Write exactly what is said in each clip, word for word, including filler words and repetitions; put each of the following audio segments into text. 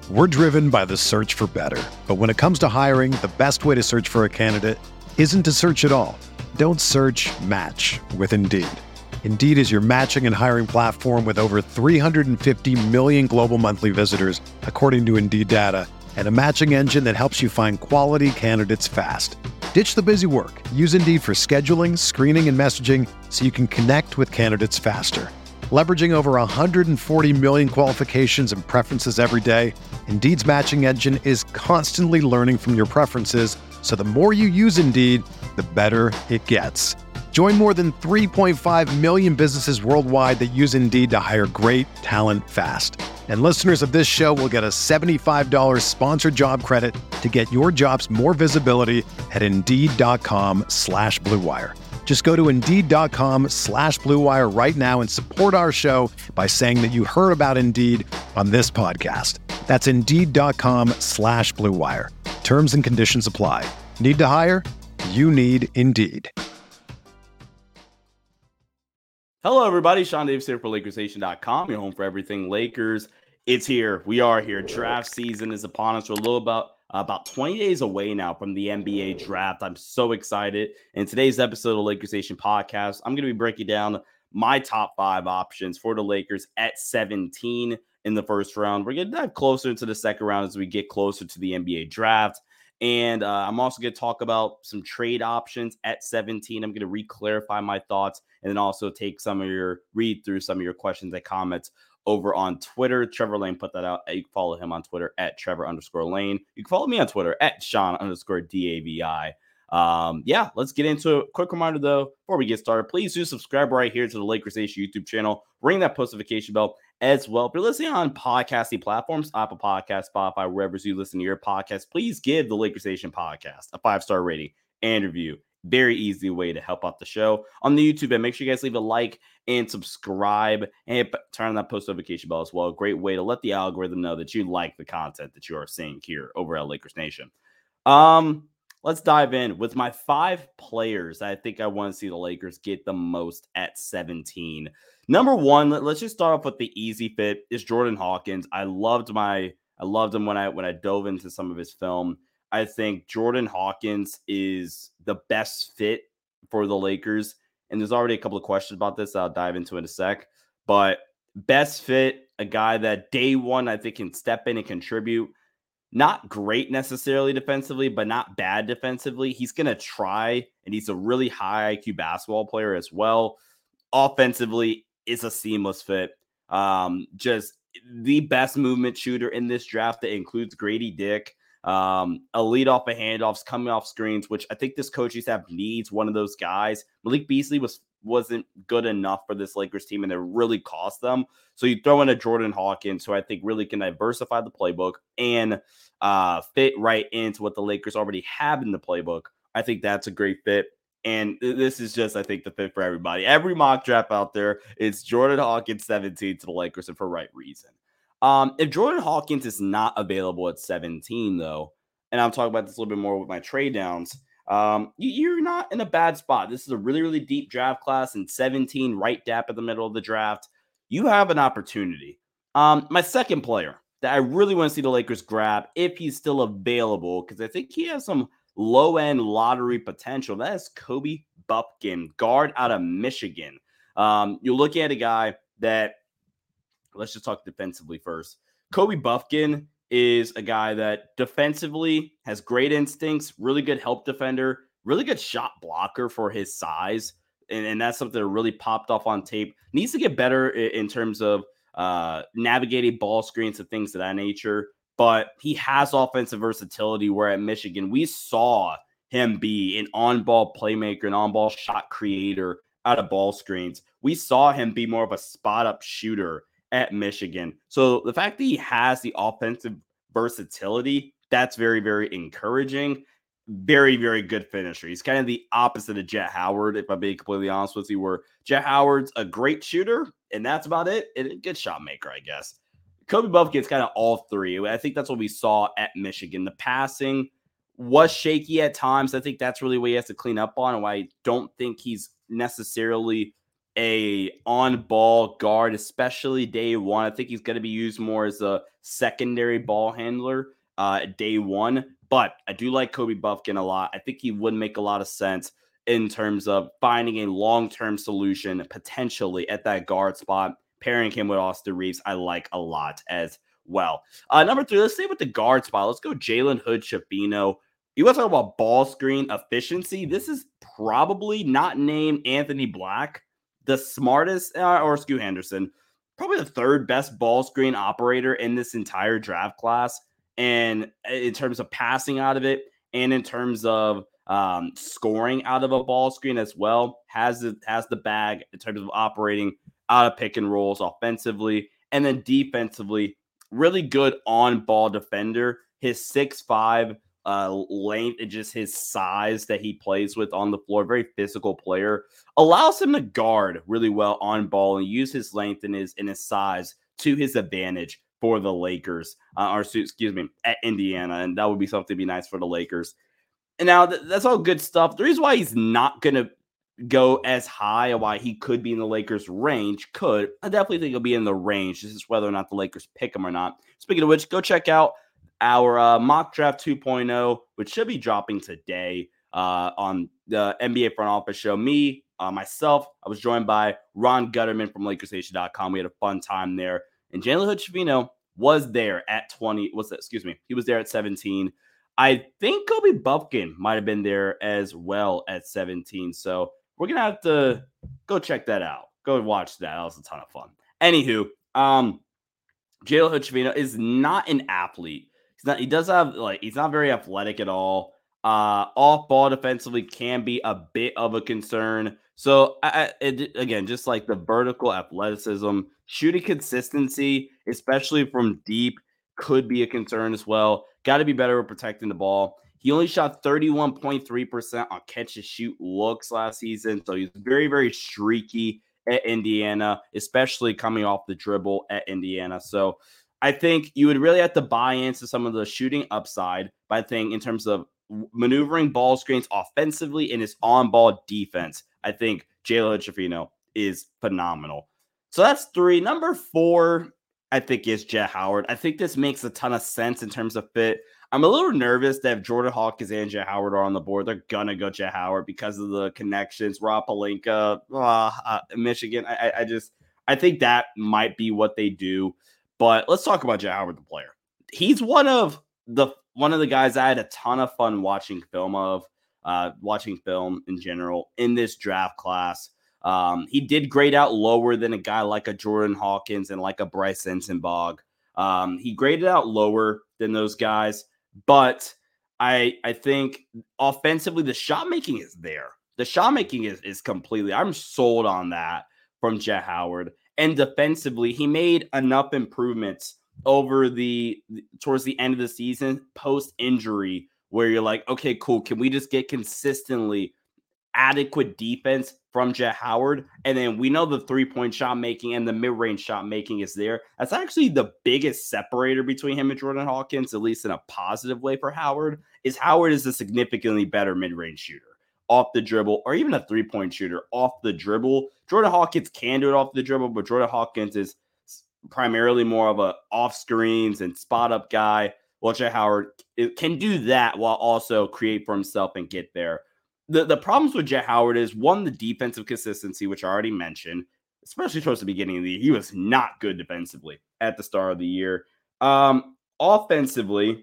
We're driven by the search for better. But when it comes to hiring, the best way to search for a candidate isn't to search at all. Don't search, match with Indeed. Indeed is your matching and hiring platform with over three hundred fifty million global monthly visitors, according to Indeed data, and a matching engine that helps you find quality candidates fast. Ditch the busy work. Use Indeed for scheduling, screening, and messaging so you can connect with candidates faster. Leveraging over one hundred forty million qualifications and preferences every day, Indeed's matching engine is constantly learning from your preferences, so the more you use Indeed, the better it gets. Join more than three point five million businesses worldwide that use Indeed to hire great talent fast. And listeners of this show will get a seventy-five dollars sponsored job credit to get your jobs more visibility at Indeed.com slash Blue Wire. Just go to Indeed.com slash Blue Wire right now and support our show by saying that you heard about Indeed on this podcast. That's Indeed.com slash Blue Wire. Terms and conditions apply. Need to hire? You need Indeed. Hello, everybody. Sean Davis here for Lakers Nation dot com, your home for everything Lakers. It's here. We are here. Draft season is upon us. We're a little about about twenty days away now from the N B A draft. I'm so excited. In today's episode of Lakers Nation Podcast, I'm going to be breaking down my top five options for the Lakers at seventeen in the first round. We're going to dive closer into the second round as we get closer to the N B A draft. And uh, I'm also going to talk about some trade options at seventeen. I'm going to re-clarify my thoughts and then also take some of your, read through some of your questions and comments over on Twitter. Trevor Lane put that out. You can follow him on Twitter at Trevor underscore Lane. You can follow me on Twitter at Sean underscore D A V I. Um, yeah, let's get into it. Quick reminder, though, before we get started, please do subscribe right here to the Lakers Nation YouTube channel. Ring that post notification bell as well. If you're listening on podcasting platforms, Apple Podcasts, Spotify, wherever you listen to your podcast, please give the Lakers Nation podcast a five-star rating and review. Very easy way to help out the show on the YouTube. And make sure you guys leave a like and subscribe and turn on that post notification bell as well. A great way to let the algorithm know that you like the content that you are seeing here over at Lakers Nation. Um, let's dive in with my five players I think I want to see the Lakers get the most at seventeen. Number one, let's just start off with the easy fit is Jordan Hawkins. I loved my, I loved him when I when I dove into some of his film. I think Jordan Hawkins is the best fit for the Lakers. And there's already a couple of questions about this that I'll dive into in a sec. But best fit, a guy that day one I think can step in and contribute. Not great necessarily defensively, but not bad defensively. He's going to try, and he's a really high I Q basketball player as well. Offensively, is a seamless fit. Um, just the best movement shooter in this draft that includes Grady Dick. Um, a lead off of handoffs, coming off screens, which I think this coaching staff needs one of those guys. Malik Beasley was, wasn't good enough for this Lakers team, and it really cost them. So you throw in a Jordan Hawkins, who I think really can diversify the playbook and uh, fit right into what the Lakers already have in the playbook. I think that's a great fit. And this is just, I think, the fit for everybody. Every mock draft out there, it's Jordan Hawkins seventeen to the Lakers, and for right reason. Um, if Jordan Hawkins is not available at seventeen, though, and I'm talking about this a little bit more with my trade downs, um, you're not in a bad spot. This is a really, really deep draft class, and seventeen, right dap in the middle of the draft. You have an opportunity. Um, my second player that I really want to see the Lakers grab, if he's still available, because I think he has some low-end lottery potential. That is Kobe Buffkin, guard out of Michigan. Um, you're looking at a guy that, let's just talk defensively first. Kobe Buffkin is a guy that defensively has great instincts, really good help defender, really good shot blocker for his size. And, and that's something that really popped off on tape. Needs to get better in, in terms of uh, navigating ball screens and things of that nature. But he has offensive versatility, where at Michigan, we saw him be an on-ball playmaker, an on-ball shot creator out of ball screens. We saw him be more of a spot-up shooter at Michigan. So the fact that he has the offensive versatility, that's very, very encouraging. Very, very good finisher. He's kind of the opposite of Jet Howard, if I'm being completely honest with you, where Jet Howard's a great shooter, and that's about it, and a good shot maker, I guess. Kobe Buffkin's kind of all three. I think that's what we saw at Michigan. The passing was shaky at times. I think that's really what he has to clean up on, and why I don't think he's necessarily a on-ball guard, especially day one. I think he's going to be used more as a secondary ball handler uh, day one. But I do like Kobe Buffkin a lot. I think he would make a lot of sense in terms of finding a long-term solution potentially at that guard spot. Pairing him with Austin Reeves, I like a lot as well. Uh, number three, let's stay with the guard spot. Let's go Jalen Hood-Schifino. You want to talk about ball screen efficiency? This is probably not named Anthony Black, the smartest, uh, or Scoot Henderson, probably the third best ball screen operator in this entire draft class. And in terms of passing out of it, and in terms of um, scoring out of a ball screen as well, has the, has the bag in terms of operating out of pick and rolls offensively. And then defensively, really good on-ball defender. His six five uh, length and just his size that he plays with on the floor, very physical player, allows him to guard really well on ball and use his length and his, and his size to his advantage for the Lakers, uh, or excuse me, at Indiana. And that would be something to be nice for the Lakers. And now th- that's all good stuff. The reason why he's not going to go as high and why he could be in the Lakers range could, I definitely think he'll be in the range. This is whether or not the Lakers pick him or not. Speaking of which, go check out our uh, mock draft two point oh, which should be dropping today uh, on the N B A front office show. Me, uh, myself, I was joined by Ron Gutterman from Lakers Nation dot com. We had a fun time there. And Jalen Hood-Schifino was there at twenty. What's that? Excuse me. He was there at seventeen. I think Kobe Buffkin might have been there as well at seventeen. So we're going to have to go check that out. Go watch that. That was a ton of fun. Anywho, um, Jalen Hood-Schifino is not an athlete. He's not, he does have, like, he's not very athletic at all. Uh, off ball defensively can be a bit of a concern. So, I, it, again, just like the vertical athleticism, shooting consistency, especially from deep, could be a concern as well. Got to be better at protecting the ball. He only shot thirty-one point three percent on catch and shoot looks last season. So he's very, very streaky at Indiana, especially coming off the dribble at Indiana. So I think you would really have to buy into some of the shooting upside by thing in terms of maneuvering ball screens offensively and his on-ball defense. I think Jalen Hood-Schifino is phenomenal. So that's three. Number four, I think, is Jett Howard. I think this makes a ton of sense in terms of fit. I'm a little nervous that if Jordan Hawkins and Jett Howard are on the board, they're going to go Jett Howard because of the connections. Rob Pelinka, uh, uh, Michigan. I, I just, I think that might be what they do. But let's talk about Jett Howard, the player. He's one of the one of the guys I had a ton of fun watching film of, uh, watching film in general in this draft class. Um, he did grade out lower than a guy like a Jordan Hawkins and like a Bryce Sensenbog. Um, he graded out lower than those guys, but I I think offensively the shot making is there. The shot making is is completely. I'm sold on that from Jett Howard. And defensively, he made enough improvements over the towards the end of the season post injury where you're like, okay, cool. Can we just get consistently adequate defense from Jett Howard? And then we know the three-point shot making and the mid-range shot making is there. That's actually the biggest separator between him and Jordan Hawkins, at least in a positive way for Howard, is Howard is a significantly better mid-range shooter off the dribble, or even a three-point shooter off the dribble. Jordan Hawkins can do it off the dribble, but Jordan Hawkins is primarily more of a off screens and spot up guy. Well, Jett Howard can do that while also create for himself and get there. The, the problems with Jett Howard is, one, the defensive consistency, which I already mentioned, especially towards the beginning of the year. He was not good defensively at the start of the year. Um, offensively,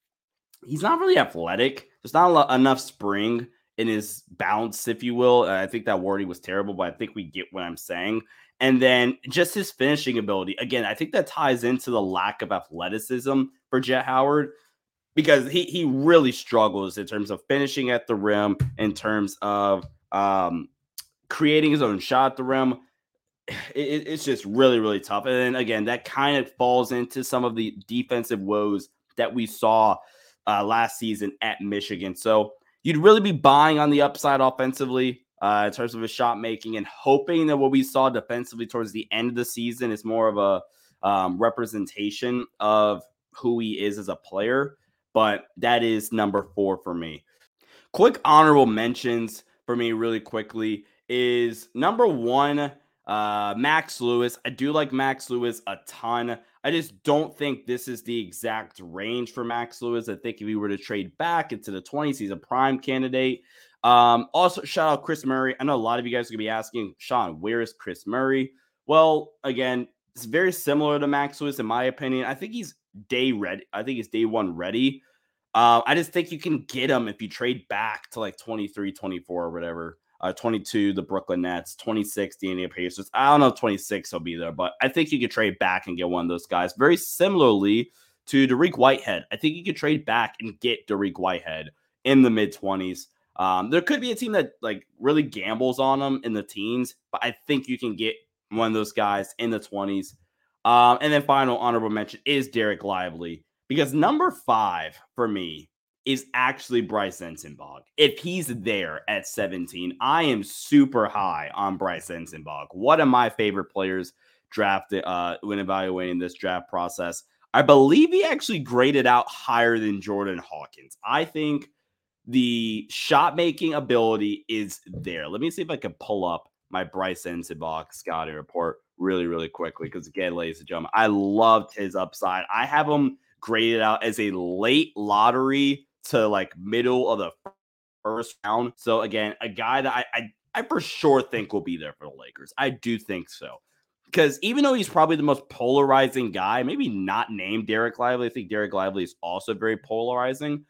he's not really athletic. There's not a lot, enough spring in his bounce, if you will. Uh, I think that wording was terrible, but I think we get what I'm saying. And then just his finishing ability. Again, I think that ties into the lack of athleticism for Jett Howard, because he he really struggles in terms of finishing at the rim, in terms of um, creating his own shot at the rim. It, it's just really, really tough. And then, again, that kind of falls into some of the defensive woes that we saw uh, last season at Michigan. So you'd really be buying on the upside offensively uh, in terms of his shot making, and hoping that what we saw defensively towards the end of the season is more of a um, representation of who he is as a player. But that is number four for me. Quick honorable mentions for me really quickly is number one, Uh, Max Lewis. I do like Max Lewis a ton. I just don't think this is the exact range for Max Lewis. I think if he were to trade back into the twenties, he's a prime candidate. Um, also, shout out Chris Murray. I know a lot of you guys are going to be asking, Sean, where is Chris Murray? Well, again, it's very similar to Max Lewis, in my opinion. I think he's day ready. I think he's day one ready. Uh, I just think you can get him if you trade back to like twenty-three, twenty-four or whatever. Uh, twenty-two, the Brooklyn Nets, twenty-six, the Indiana Pacers. I don't know if twenty-six will be there, but I think you could trade back and get one of those guys. Very similarly to Dariq Whitehead. I think you could trade back and get Dariq Whitehead in the mid-twenties. Um, there could be a team that like really gambles on them in the teens, but I think you can get one of those guys in the twenties. Um, and then final honorable mention is Derek Lively, because number five for me is actually Bryce Sensabaugh. If he's there at seventeen, I am super high on Bryce Sensabaugh. One of my favorite players drafted uh, when evaluating this draft process. I believe he actually graded out higher than Jordan Hawkins. I think the shot making ability is there. Let me see if I can pull up my Bryce Sensabaugh scouting report really, really quickly. Because again, ladies and gentlemen, I loved his upside. I have him graded out as a late lottery to like middle of the first round. So again, a guy that I, I, I for sure think will be there for the Lakers. I do think so. Because even though he's probably the most polarizing guy, maybe not named Derek Lively, I think Derek Lively is also very polarizing.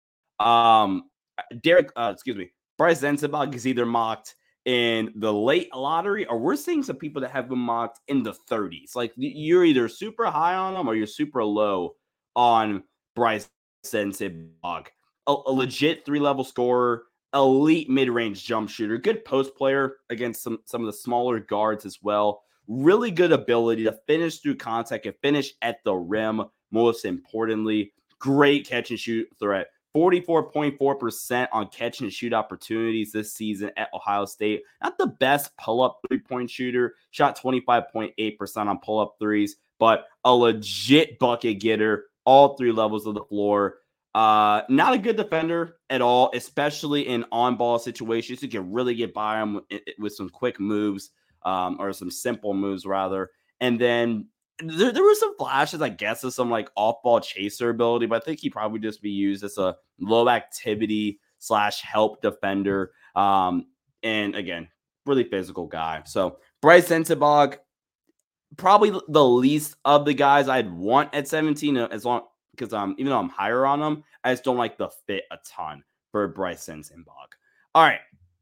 Um, Derek, uh, excuse me, Bryce Sensabaugh is either mocked in the late lottery, or we're seeing some people that have been mocked in the thirties. Like you're either super high on them or you're super low on Bryce Sensabaugh. A, a legit three-level scorer, elite mid-range jump shooter, good post player against some, some of the smaller guards as well. Really good ability to finish through contact and finish at the rim, most importantly. Great catch and shoot threat. forty-four point four percent on catch and shoot opportunities this season at Ohio State. Not the best pull-up three-point shooter. Shot twenty-five point eight percent on pull-up threes, but a legit bucket getter all three levels of the floor. Uh, not a good defender at all, especially in on-ball situations. You can really get by him with, with some quick moves, um, or some simple moves, rather. And then There, there were some flashes, I guess, of some like off-ball chaser ability, but I think he'd probably just be used as a low activity slash help defender. Um, and again, really physical guy. So Bryce Sensabaugh, probably the least of the guys I'd want at seventeen, as long because um, even though I'm higher on him, I just don't like the fit a ton for Bryce Sensabaugh. All right,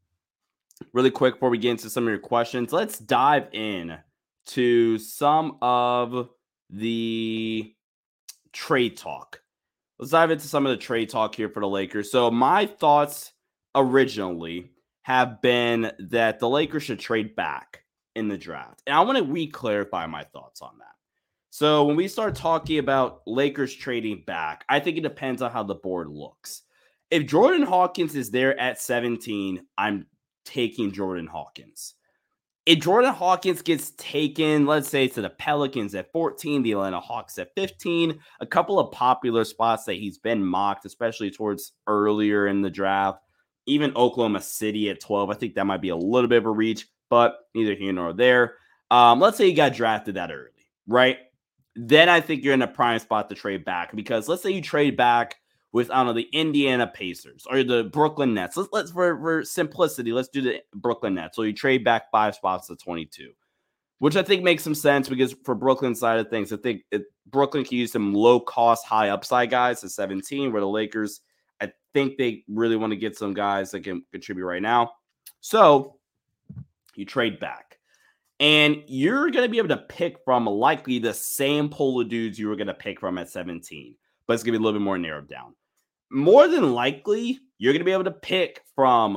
really quick before we get into some of your questions, let's dive in to some of the trade talk. Let's dive into some of the trade talk here for the Lakers. So my thoughts originally have been that the Lakers should trade back in the draft. And I want to re-clarify my thoughts on that. So when we start talking about Lakers trading back, I think it depends on how the board looks. If Jordan Hawkins is there at seventeen, I'm taking Jordan Hawkins. If Jordan Hawkins gets taken, let's say, to the Pelicans at fourteen, the Atlanta Hawks at fifteen, a couple of popular spots that he's been mocked, especially towards earlier in the draft, even Oklahoma City at twelve. I think that might be a little bit of a reach, but neither here nor there. Um, let's say you got drafted that early, right? Then I think you're in a prime spot to trade back, because let's say you trade back with, I don't know, the Indiana Pacers or the Brooklyn Nets. Let's, let's for, for simplicity, let's do the Brooklyn Nets. So you trade back five spots to twenty-two, which I think makes some sense, because for Brooklyn side of things, I think it, Brooklyn can use some low-cost, high-upside guys at seventeen, where the Lakers, I think they really want to get some guys that can contribute right now. So you trade back. And you're going to be able to pick from likely the same pool of dudes you were going to pick from at seventeen, but it's going to be a little bit more narrowed down. More than likely, you're going to be able to pick from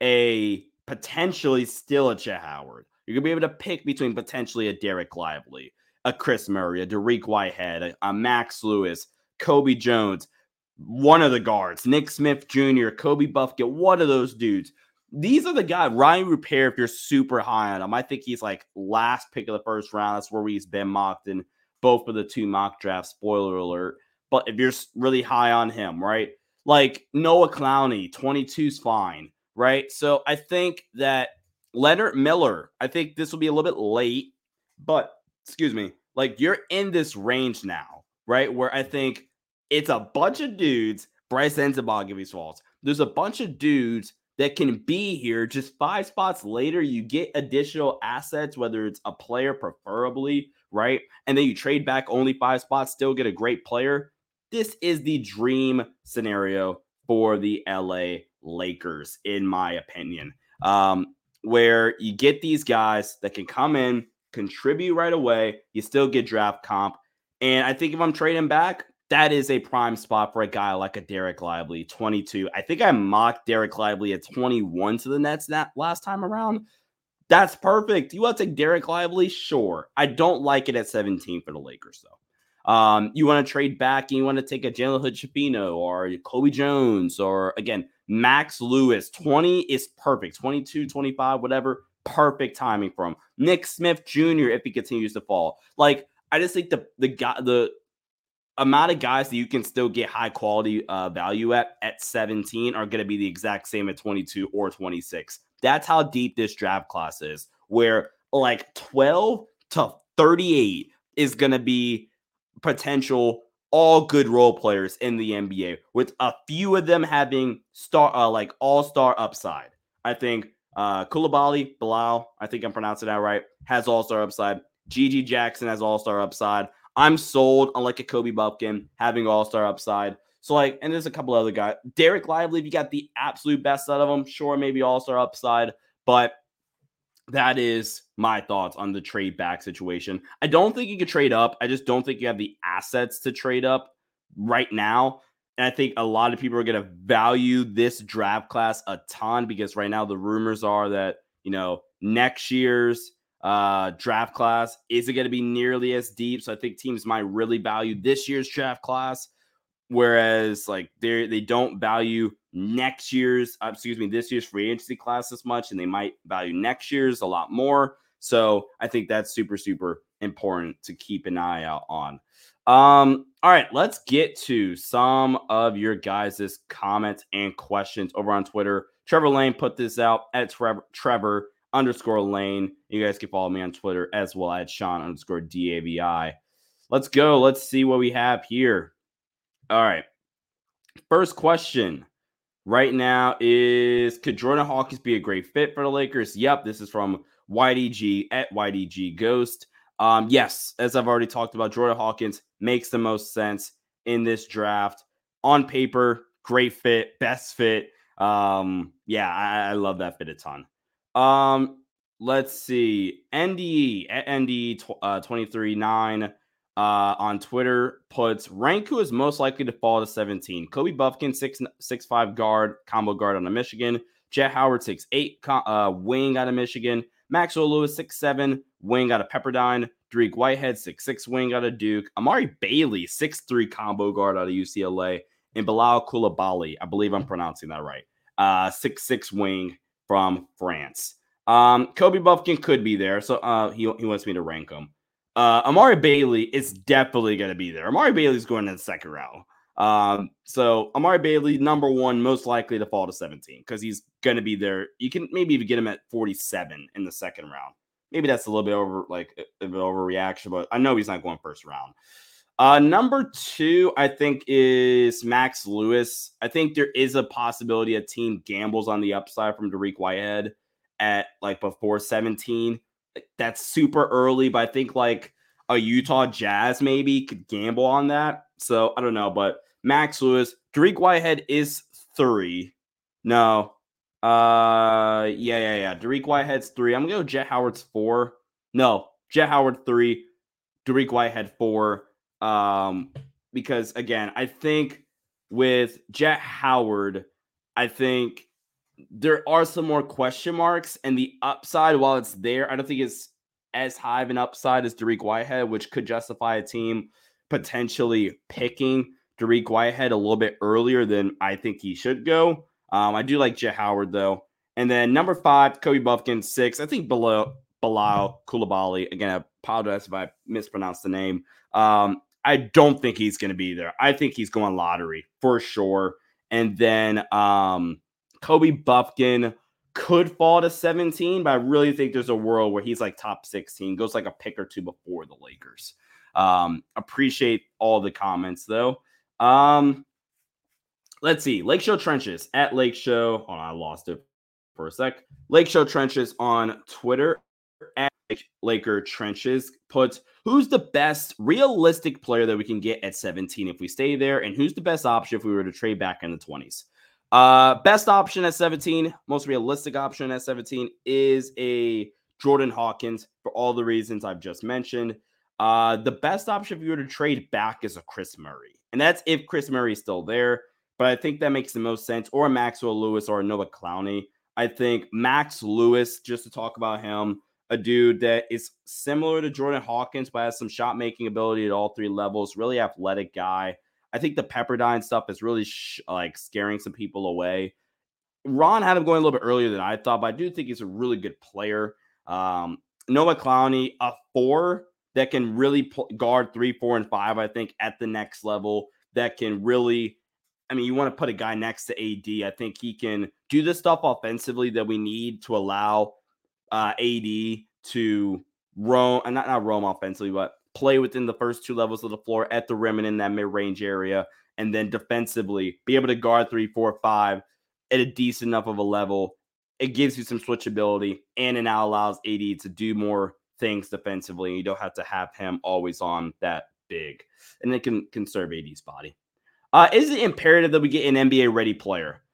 a potentially still a Chet Howard. You're going to be able to pick between potentially a Derek Lively, a Chris Murray, a Dariq Whitehead, a, a Max Lewis, Kobe Jones, one of the guards, Nick Smith Junior, Kobe Buffett, one of those dudes. These are the guys. Ryan Rupert, if you're super high on him, I think he's like last pick of the first round. That's where he's been mocked in both of the two mock drafts. Spoiler alert. But if you're really high on him, right? Like Noah Clowney, twenty-two is fine, right? So I think that Leonard Miller, I think this will be a little bit late, but excuse me, like you're in this range now, right? Where I think it's a bunch of dudes. Bryce Sensabaugh, give me faults. There's a bunch of dudes that can be here just five spots later. You get additional assets, whether it's a player, preferably, right? And then you trade back only five spots, still get a great player. This is the dream scenario for the L A Lakers, in my opinion. Um, where you get these guys that can come in, contribute right away, you still get draft comp. And I think if I'm trading back, that is a prime spot for a guy like a Derek Lively, twenty-two. I think I mocked Derek Lively at twenty-one to the Nets that last time around. That's perfect. You want to take Derek Lively? Sure. I don't like it at seventeen for the Lakers, though. Um, you want to trade back and you want to take a Jalen Hood-Schifino or Kobe Jones or, again, Max Lewis. twenty is perfect. twenty-two, twenty-five, whatever. Perfect timing for him. Nick Smith Junior if he continues to fall. Like, I just think the the guy the amount of guys that you can still get high quality uh, value at at seventeen are going to be the exact same at twenty-two or twenty-six. That's how deep this draft class is, where like twelve to thirty-eight is going to be potential all good role players in the N B A, with a few of them having star uh, like all-star upside. I think uh Coulibaly, Bilal, I think I'm pronouncing that right, has all-star upside. Gigi Jackson has all-star upside. I'm sold on like a Kobe Buffkin having all-star upside. So like, and there's a couple other guys. Derek Lively, if you got the absolute best out of them, sure, maybe all-star upside, but that is my thoughts on the trade back situation. I don't think you could trade up. I just don't think you have the assets to trade up right now. And I think a lot of people are going to value this draft class a ton, because right now the rumors are that, you know, next year's uh, draft class isn't going to be nearly as deep. So I think teams might really value this year's draft class, whereas like they they don't value next year's, uh, excuse me, this year's free agency class as much, and they might value next year's a lot more. So I think that's super, super important to keep an eye out on. Um, all right, let's get to some of your guys' comments and questions over on Twitter. Trevor Lane put this out at Trevor, Trevor underscore Lane. You guys can follow me on Twitter as well at Sean underscore D A V I. Let's go. Let's see what we have here. All right. First question right now is, could Jordan Hawkins be a great fit for the Lakers? Yep. This is from Y D G at Y D G Ghost. Um, yes, as I've already talked about, Jordan Hawkins makes the most sense in this draft. On paper, great fit, best fit. Um, yeah, I, I love that fit a ton. Um, let's see. N D E at N D E uh, twenty-three nine uh, on Twitter puts, rank who is most likely to fall to seventeen. Kobe Buffkin, six six five guard, combo guard out of Michigan. Jet Howard, six eight uh, wing out of Michigan. Maxwell Lewis, six seven wing out of Pepperdine. Dariq Whitehead, six six wing out of Duke. Amari Bailey, six three combo guard out of U C L A. And Bilal Coulibaly, I believe I'm pronouncing that right, uh, six six wing from France. Um, Kobe Buffkin could be there, so uh, he, he wants me to rank him. Uh, Amari Bailey is definitely going to be there. Amari Bailey's going in the second round. Um, so Amari Bailey, number one, most likely to fall to seventeen, because he's going to be there. You can maybe even get him at forty-seven in the second round. Maybe that's a little bit over, like a bit overreaction, but I know he's not going first round. Uh, number two, I think, is Max Lewis. I think there is a possibility a team gambles on the upside from Dariq Whitehead at like before seventeen. That's super early, but I think like a Utah Jazz maybe could gamble on that. So I don't know, but Max Lewis, Dariq Whitehead is three. No. Uh, yeah, yeah, yeah. Dariq Whitehead's three. I'm going to go Jet Howard's four. No, Jet Howard three, Dariq Whitehead four. Um, because again, I think with Jet Howard, I think there are some more question marks, and the upside, while it's there, I don't think it's as high of an upside as Dariq Whitehead, which could justify a team potentially picking Dariq Whitehead a little bit earlier than I think he should go. Um, I do like Jet Howard, though. And then number five, Kobe Buffkin, six. I think below Bilal Coulibaly. Again, I apologize if I mispronounced the name. Um, I don't think he's going to be there. I think he's going lottery for sure. And then um, Kobe Buffkin, could fall to seventeen, but I really think there's a world where he's like top sixteen, goes like a pick or two before the Lakers. Um, appreciate all the comments though. Um, let's see. Lake Show Trenches at Lake Show. Hold on, I lost it for a sec. Lake Show Trenches on Twitter at Laker Trenches puts, who's the best realistic player that we can get at seventeen if we stay there, and who's the best option if we were to trade back in the twenties? Uh, best option at seventeen, most realistic option at seventeen is a Jordan Hawkins for all the reasons I've just mentioned. Uh, the best option if you were to trade back is a Chris Murray, and that's if Chris Murray is still there. But I think that makes the most sense, or a Maxwell Lewis or a Noah Clowney. I think Max Lewis, just to talk about him, a dude that is similar to Jordan Hawkins, but has some shot making ability at all three levels. Really athletic guy. I think the Pepperdine stuff is really sh- like scaring some people away. Ron had him going a little bit earlier than I thought, but I do think he's a really good player. Um, Noah Clowney, a four that can really pl- guard three, four, and five, I think, at the next level. That can really, I mean, you want to put a guy next to A D. I think he can do the stuff offensively that we need to allow uh, A D to roam, and not, not roam offensively, but play within the first two levels of the floor at the rim and in that mid-range area, and then defensively be able to guard three, four, five at a decent enough of a level. It gives you some switchability, and it now allows A D to do more things defensively, and you don't have to have him always on that big, and it can conserve A D's body. Uh, is it imperative that we get an N B A-ready player?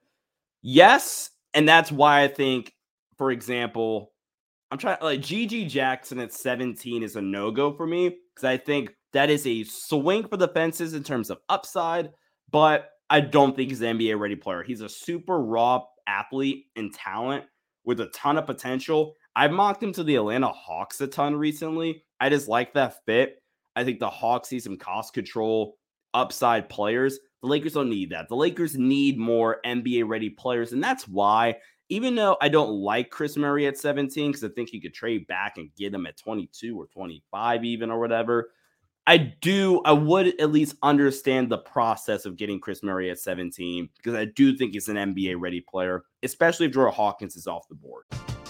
Yes, and that's why I think, for example, I'm trying like G G Jackson at seventeen is a no-go for me because I think that is a swing for the fences in terms of upside, but I don't think he's an N B A ready player. He's a super raw athlete and talent with a ton of potential. I've mocked him to the Atlanta Hawks a ton recently. I just like that fit. I think the Hawks see some cost control upside players. The Lakers don't need that. The Lakers need more N B A ready players, and that's why, even though I don't like Chris Murray at seventeen, because I think you could trade back and get him at twenty-two or twenty-five even or whatever, I do, I would at least understand the process of getting Chris Murray at seventeen, because I do think he's an N B A-ready player, especially if Jordan Hawkins is off the board.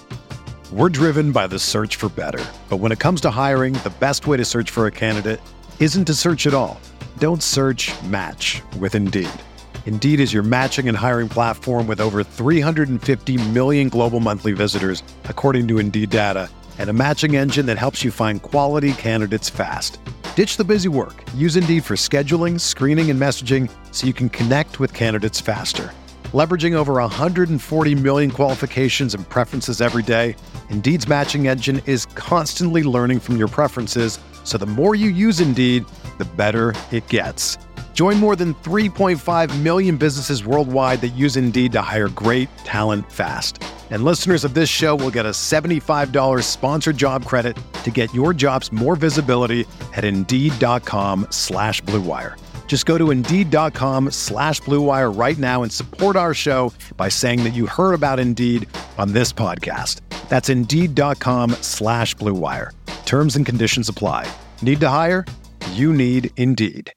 We're driven by the search for better. But when it comes to hiring, the best way to search for a candidate isn't to search at all. Don't search, match with Indeed. Indeed is your matching and hiring platform with over three hundred fifty million global monthly visitors, according to Indeed data, and a matching engine that helps you find quality candidates fast. Ditch the busy work. Use Indeed for scheduling, screening, and messaging so you can connect with candidates faster. Leveraging over one hundred forty million qualifications and preferences every day, Indeed's matching engine is constantly learning from your preferences, so the more you use Indeed, the better it gets. Join more than three point five million businesses worldwide that use Indeed to hire great talent fast. And listeners of this show will get a seventy-five dollars sponsored job credit to get your jobs more visibility at Indeed.com slash Blue Wire. Just go to Indeed.com slash Blue Wire right now and support our show by saying that you heard about Indeed on this podcast. That's Indeed.com slash Blue Wire. Terms and conditions apply. Need to hire? You need Indeed.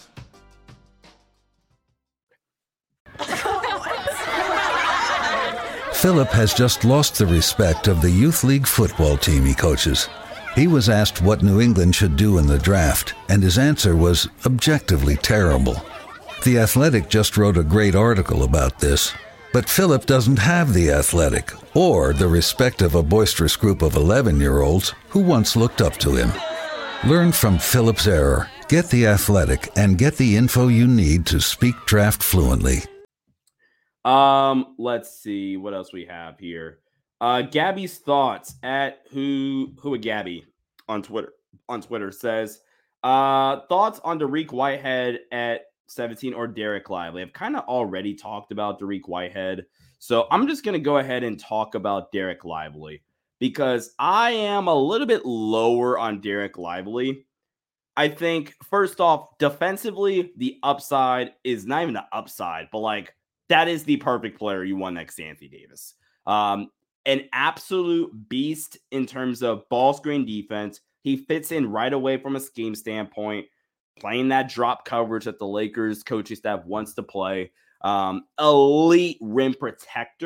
Philip has just lost the respect of the youth league football team he coaches. He was asked what New England should do in the draft, and his answer was objectively terrible. The Athletic just wrote a great article about this, but Philip doesn't have the Athletic or the respect of a boisterous group of eleven-year-olds who once looked up to him. Learn from Philip's error, get the Athletic, and get the info you need to speak draft fluently. Um, let's see what else we have here. Uh, Gabby's thoughts at who who a Gabby on Twitter on Twitter says, uh, thoughts on Dariq Whitehead at seventeen or Derek Lively. I've kind of already talked about Dariq Whitehead, so I'm just gonna go ahead and talk about Derek Lively because I am a little bit lower on Derek Lively. I think first off, defensively, the upside is not even the upside, but like that is the perfect player you want next to Anthony Davis. Um, an absolute beast in terms of ball screen defense. He fits in right away from a scheme standpoint, playing that drop coverage that the Lakers coaching staff wants to play. Um, elite rim protector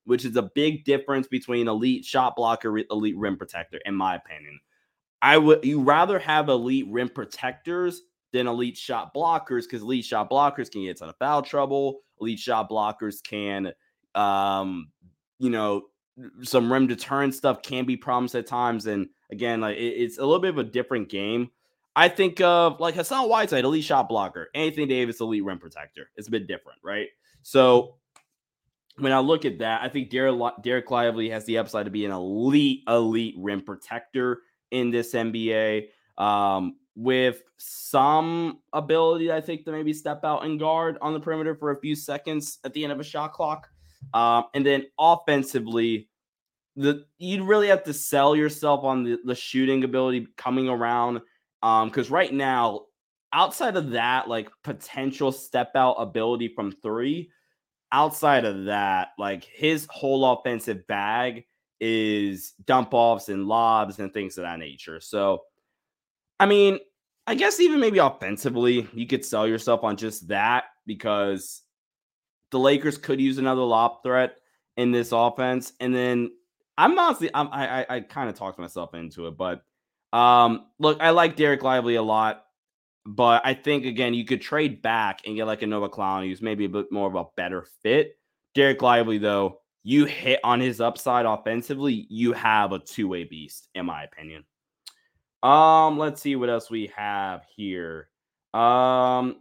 which is a big difference between elite shot blocker, elite rim protector, in my opinion. I would you rather have elite rim protectors than elite shot blockers, because elite shot blockers can get out of foul trouble. Elite shot blockers can, um, you know, some rim deterrent stuff can be problems at times. And again, like it, it's a little bit of a different game. I think of like Hassan Whiteside, elite shot blocker. Anthony Davis, elite rim protector. It's a bit different, right? So when I look at that, I think Derek, Derek Lively has the upside to be an elite, elite rim protector in this N B A, um, with some ability, I think, to maybe step out and guard on the perimeter for a few seconds at the end of a shot clock. Um, and then offensively, the you'd really have to sell yourself on the, the shooting ability coming around. Um, because right now, outside of that, like potential step out ability from three, outside of that, like his whole offensive bag is dump offs and lobs and things of that nature. So, I mean, I guess even maybe offensively, you could sell yourself on just that, because the Lakers could use another lob threat in this offense. And then I'm honestly, I'm, I I, I kind of talked myself into it, but um, look, I like Derek Lively a lot, but I think again you could trade back and get like a Nova Clowney, who's maybe a bit more of a better fit. Derek Lively, though, you hit on his upside offensively, you have a two-way beast, in my opinion. Um, let's see what else we have here. Um,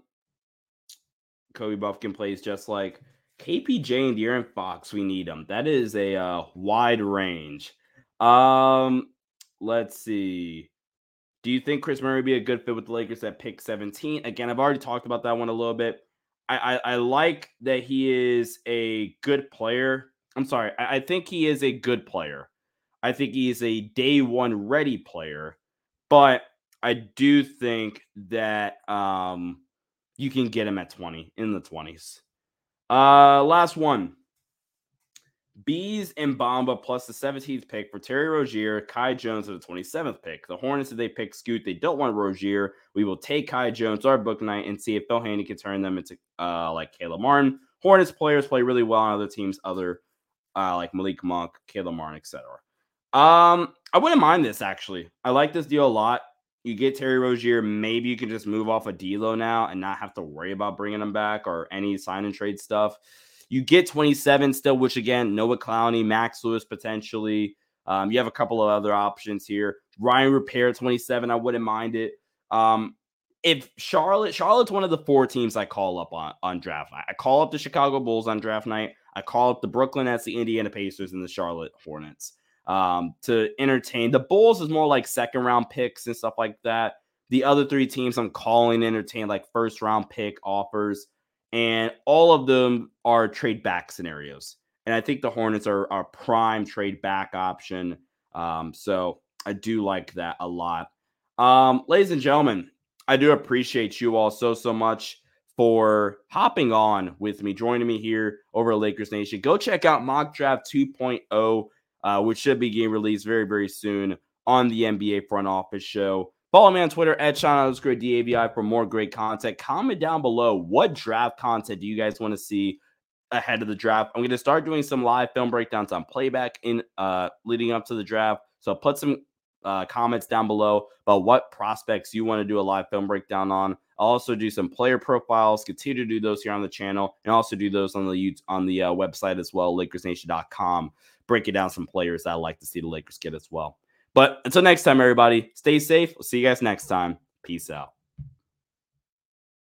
Kobe Buffkin plays just like K P J and De'Aaron Fox. We need them. That is a uh, wide range. Um, let's see. Do you think Chris Murray would be a good fit with the Lakers at pick seventeen? Again, I've already talked about that one a little bit. I, I, I like that he is a good player. I'm sorry. I, I think he is a good player. I think he is a day one ready player. But I do think that um, you can get him at twenty, in the twenties. Uh, last one. Bees and Bamba plus the seventeenth pick for Terry Rozier, Kai Jones at the twenty-seventh pick. The Hornets, if they pick Scoot, they don't want Rozier. We will take Kai Jones, our book night, and see if Phil Haney can turn them into uh, like Caleb Martin. Hornets players play really well on other teams, other uh, like Malik Monk, Caleb Martin, et cetera. Um, I wouldn't mind this, actually. I like this deal a lot. You get Terry Rozier. Maybe you can just move off of D'Lo now and not have to worry about bringing him back or any sign and trade stuff. You get twenty-seven still, which again, Noah Clowney, Max Lewis potentially. Um, you have a couple of other options here. Ryan Repair, twenty-seven. I wouldn't mind it. Um, if Charlotte, Charlotte's one of the four teams I call up on, on draft night. I call up the Chicago Bulls on draft night. I call up the Brooklyn Nets, the Indiana Pacers, and the Charlotte Hornets um, to entertain. The Bulls is more like second round picks and stuff like that. The other three teams I'm calling to entertain like first round pick offers. And all of them are trade back scenarios. And I think the Hornets are a prime trade back option. Um, so I do like that a lot. Um, ladies and gentlemen, I do appreciate you all so, so much for hopping on with me, joining me here over at Lakers Nation. Go check out Mock Draft two point oh, uh, which should be getting released very, very soon on the N B A Front Office Show. Follow me on Twitter at Sean underscore D A V I for more great content. Comment down below, what draft content do you guys want to see ahead of the draft? I'm going to start doing some live film breakdowns on playback in uh, leading up to the draft. So put some uh, comments down below about what prospects you want to do a live film breakdown on. I'll also do some player profiles, continue to do those here on the channel, and also do those on the YouTube, on the uh, website as well, Lakers Nation dot com. Breaking down some players that I'd like to see the Lakers get as well. But until next time, everybody, stay safe. We'll see you guys next time. Peace out.